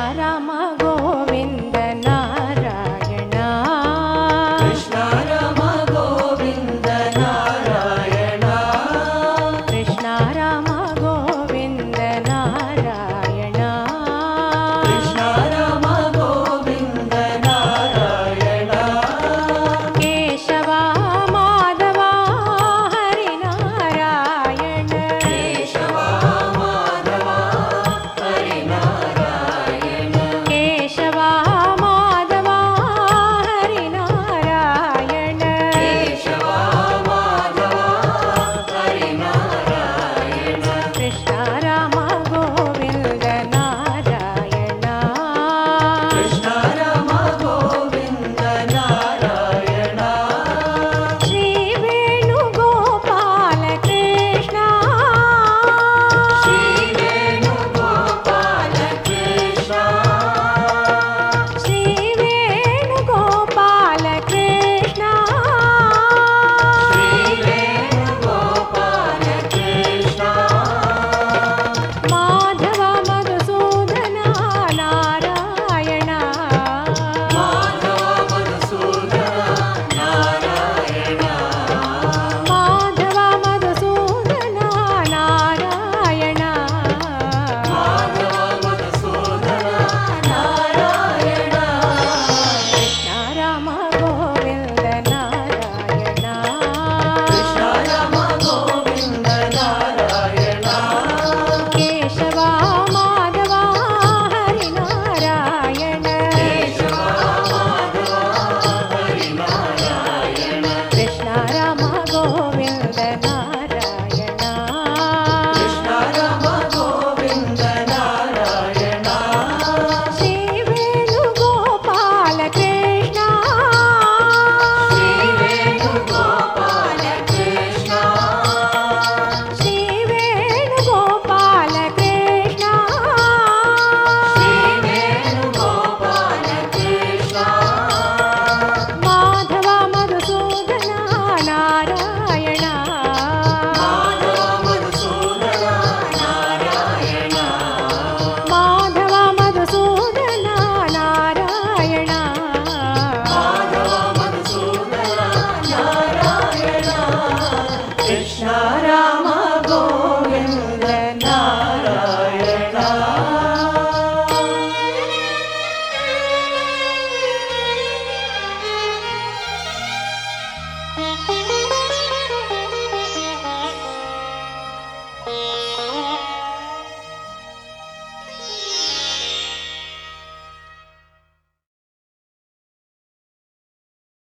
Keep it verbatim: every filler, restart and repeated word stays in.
Rama Govinda Narayana Krishna Rama Govinda Narayana Krishna Rama Govinda Narayana Krishna Rama Govinda Narayana Keshava Madhava Hari Narayana Keshava Madhava Hari Narayana Keshava Madhava Hari Narayana Keshava Madhava Hari Narayana Krishna Rama Govinda Narayana Krishna Rama Govinda Narayana Shri Venugopala Krishna Shri Venugopala Krishna Shri Venugopala Krishna Shri Venugopala Krishna Madhava Madhusudana Narayana Madhava Madhusudana Narayana Madhava Madhusudana Narayana Madhava Madhusudana Narayana Krishna Rama Govinda Narayana Krishna Rama Govinda Narayana Keshava Madhava Hari Narayana Keshava Madhava Hari Narayana Krishna Rama Govinda Narayana Krishna Rama Govinda Narayana Shri Venugopala Krishna Shri Venugopala Krishna Shri Venugopala Krishna Shri Venugopala Krishna Madhava Madhusudana Narayana Madhava Madhusudana Narayana Madhava Madhusudana Narayana Madhava Madhusudana Narayana Krishna